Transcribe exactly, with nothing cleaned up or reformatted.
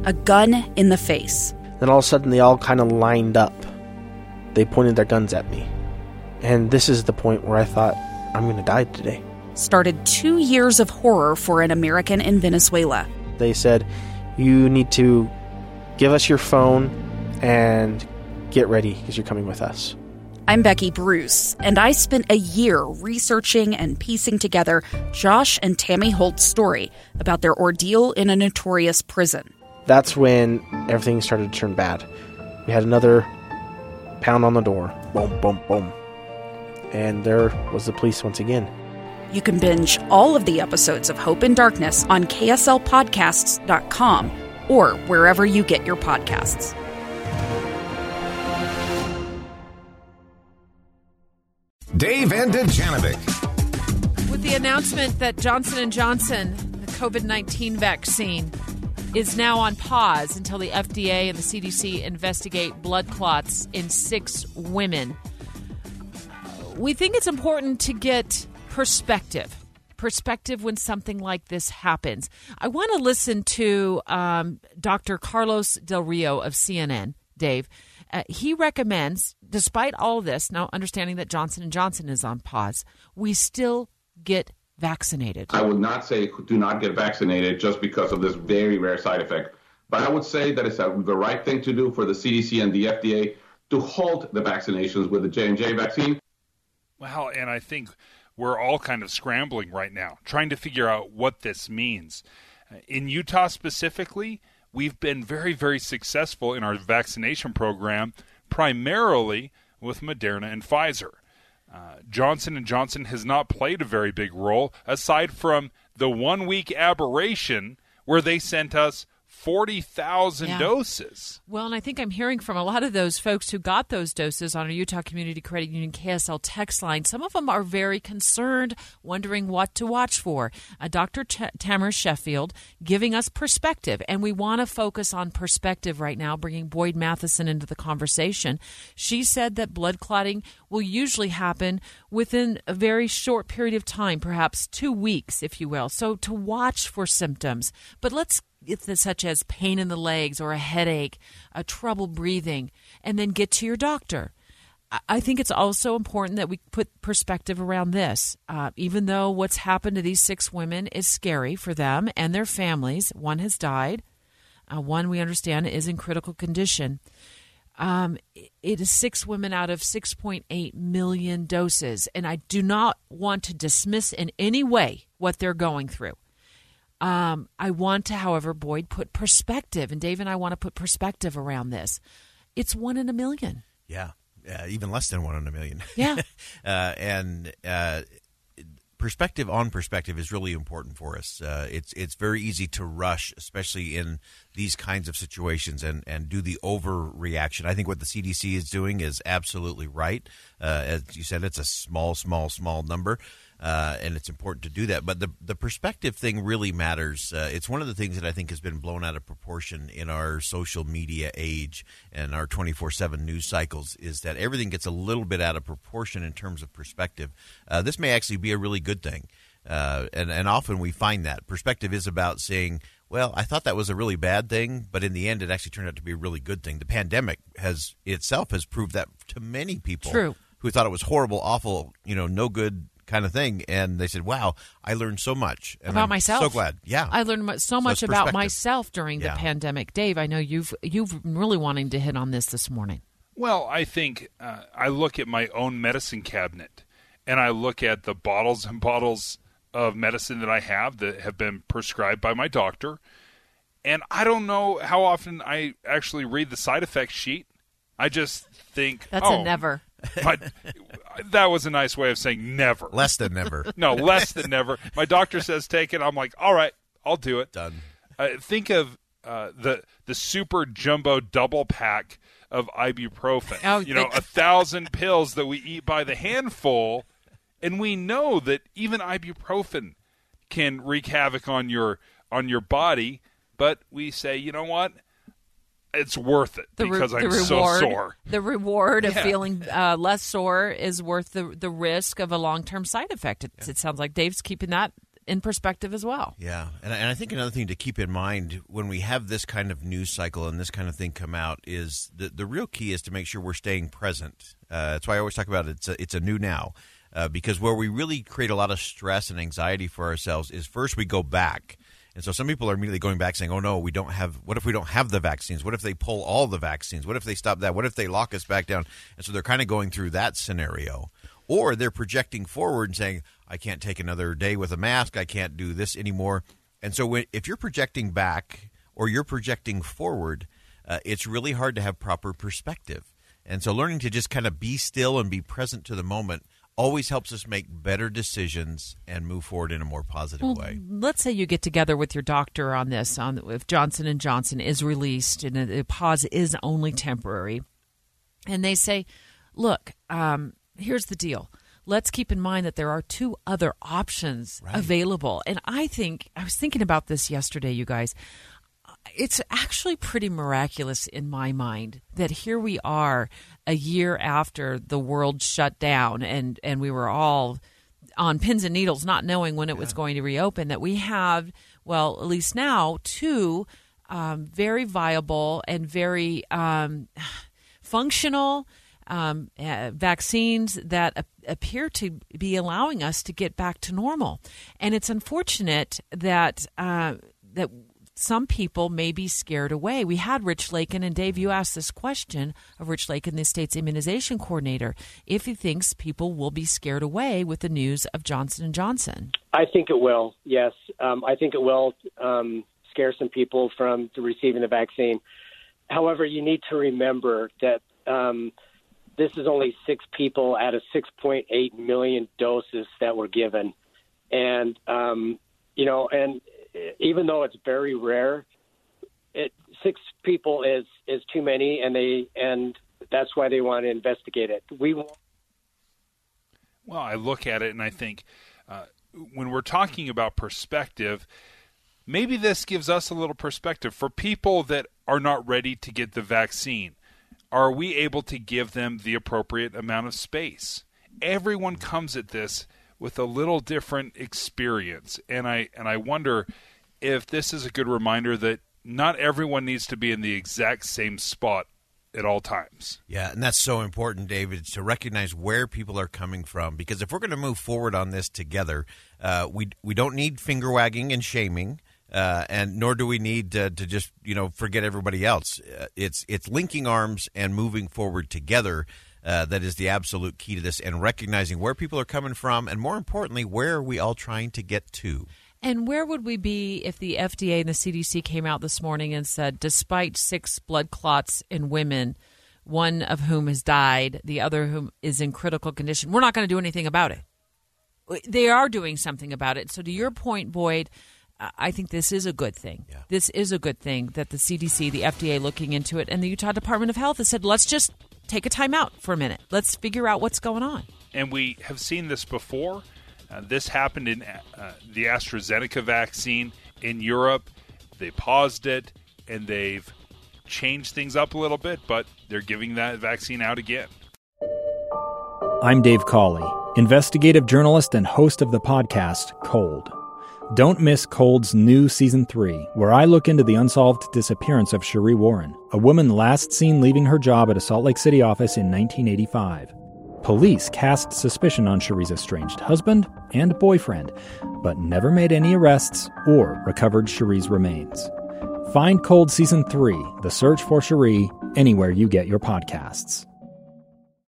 a gun in the face. Then all of a sudden, they all kind of lined up. They pointed their guns at me. And this is the point where I thought, I'm going to die today. Started two years of horror for an American in Venezuela. They said, you need to give us your phone and get ready because you're coming with us. I'm Becky Bruce, and I spent a year researching and piecing together Josh and Tammy Holt's story about their ordeal in a notorious prison. That's when everything started to turn bad. We had another pound on the door. Boom, boom, boom. And there was the police once again. You can binge all of the episodes of Hope in Darkness on K S L podcasts dot com or wherever you get your podcasts. Dave and Dujanovic. With the announcement that Johnson and Johnson, the covid nineteen vaccine, is now on pause until the F D A and the C D C investigate blood clots in six women, we think it's important to get perspective. Perspective when something like this happens. I want to listen to um, Doctor Carlos Del Rio of C N N, Dave. Uh, he recommends, despite all this, now understanding that Johnson and Johnson is on pause, we still get vaccinated. I would not say do not get vaccinated just because of this very rare side effect. But I would say that it's a, the right thing to do for the C D C and the F D A to halt the vaccinations with the J and J vaccine. Well, and I think we're all kind of scrambling right now, trying to figure out what this means. In Utah specifically, we've been very, very successful in our vaccination program, primarily with Moderna and Pfizer. Uh, Johnson and Johnson has not played a very big role, aside from the one-week aberration where they sent us forty thousand yeah. doses. Well, and I think I'm hearing from a lot of those folks who got those doses on our Utah Community Credit Union K S L text line. Some of them are very concerned, wondering what to watch for. Uh, Doctor Ch- Tamara Sheffield giving us perspective, and we want to focus on perspective right now, bringing Boyd Matheson into the conversation. She said that blood clotting will usually happen within a very short period of time, perhaps two weeks, if you will. So to watch for symptoms. But let's such as pain in the legs or a headache, a trouble breathing, and then get to your doctor. I think it's also important that we put perspective around this. Uh, even though what's happened to these six women is scary for them and their families, one has died, uh, one we understand is in critical condition. Um, it is six women out of six point eight million doses, and I do not want to dismiss in any way what they're going through. Um, I want to, however, Boyd, put perspective, and Dave and I want to put perspective around this. It's one in a million. Yeah, uh, even less than one in a million. Yeah. uh, and uh, perspective on perspective is really important for us. Uh, it's it's very easy to rush, especially in these kinds of situations, and, and do the overreaction. I think what the C D C is doing is absolutely right. Uh, as you said, it's a small, small, small number. Uh, and it's important to do that. But the the perspective thing really matters. Uh, it's one of the things that I think has been blown out of proportion in our social media age and our twenty-four seven news cycles, is that everything gets a little bit out of proportion in terms of perspective. Uh, this may actually be a really good thing. Uh, and, and often we find that. Perspective is about saying, well, I thought that was a really bad thing, but in the end it actually turned out to be a really good thing. The pandemic has itself has proved that to many people. True. Who thought it was horrible, awful, you know, no good kind of thing, and they said, wow, I learned so much and about I'm myself. So glad. Yeah, I learned so much so about myself during yeah. the pandemic. Dave, I know you've you've been really wanting to hit on this this morning. Well, I think uh, I look at my own medicine cabinet, and I look at the bottles and bottles of medicine that I have that have been prescribed by my doctor, and I don't know how often I actually read the side effect sheet. I just think that's oh, a never. But that was a nice way of saying never. Less than never. No, less than never. My doctor says take it. I'm like, all right, I'll do it. Done. Uh, think of uh, the the super jumbo double pack of ibuprofen. Oh, you know, a thousand pills that we eat by the handful, and we know that even ibuprofen can wreak havoc on your on your body. But we say, you know what? It's worth it the re- because I'm reward, so sore. The reward of yeah. feeling uh, less sore is worth the the risk of a long-term side effect. It, yeah. it sounds like Dave's keeping that in perspective as well. Yeah, and, and I think another thing to keep in mind when we have this kind of news cycle and this kind of thing come out is the, the real key is to make sure we're staying present. Uh, that's why I always talk about it. It's a, it's a new now. Uh, because where we really create a lot of stress and anxiety for ourselves is first we go back. And so some people are immediately going back saying, oh, no, we don't have – what if we don't have the vaccines? What if they pull all the vaccines? What if they stop that? What if they lock us back down? And so they're kind of going through that scenario. Or they're projecting forward and saying, I can't take another day with a mask. I can't do this anymore. And so when, if you're projecting back or you're projecting forward, uh, it's really hard to have proper perspective. And so learning to just kind of be still and be present to the moment always helps us make better decisions and move forward in a more positive well, way. Let's say you get together with your doctor on this, on if Johnson and Johnson is released and the pause is only temporary, and they say, look, um, here's the deal. Let's keep in mind that there are two other options right. available. And I think, I was thinking about this yesterday, you guys. It's actually pretty miraculous in my mind that here we are a year after the world shut down and, and we were all on pins and needles not knowing when it yeah. was going to reopen, that we have, well, at least now, two um, very viable and very um, functional um, uh, vaccines that a- appear to be allowing us to get back to normal. And it's unfortunate that uh, that some people may be scared away. We had Rich Lakin, and Dave, you asked this question of Rich Lakin, the state's immunization coordinator, if he thinks people will be scared away with the news of Johnson and Johnson. I think it will, yes. Um, I think it will um, scare some people from receiving the vaccine. However, you need to remember that um, this is only six people out of six point eight million doses that were given. And, um, you know, and even though it's very rare, it, six people is, is too many, and they and that's why they want to investigate it. We want- Well, I look at it and I think uh, when we're talking about perspective, maybe this gives us a little perspective. For people that are not ready to get the vaccine, are we able to give them the appropriate amount of space? Everyone comes at this with a little different experience. And I and I wonder if this is a good reminder that not everyone needs to be in the exact same spot at all times. Yeah, and that's so important, David, to recognize where people are coming from. Because if we're going to move forward on this together, uh, we we don't need finger wagging and shaming, uh, and nor do we need to, to just you know forget everybody else. Uh, it's it's linking arms and moving forward together. Uh, that is the absolute key to this, and recognizing where people are coming from, and more importantly, where are we all trying to get to? And where would we be if the F D A and the C D C came out this morning and said, despite six blood clots in women, one of whom has died, the other whom is in critical condition, we're not going to do anything about it? They are doing something about it. So to your point, Boyd, I think this is a good thing. Yeah. This is a good thing that the C D C, the F D A looking into it, and the Utah Department of Health has said, let's just take a time out for a minute. Let's figure out what's going on. And we have seen this before. Uh, this happened in uh, the AstraZeneca vaccine in Europe. They paused it, and they've changed things up a little bit, but they're giving that vaccine out again. I'm Dave Cawley, investigative journalist and host of the podcast Cold. Don't miss Cold's new Season three, where I look into the unsolved disappearance of Cherie Warren, a woman last seen leaving her job at a Salt Lake City office in nineteen eighty-five. Police cast suspicion on Cherie's estranged husband and boyfriend, but never made any arrests or recovered Cherie's remains. Find Cold Season three, The Search for Cherie, anywhere you get your podcasts.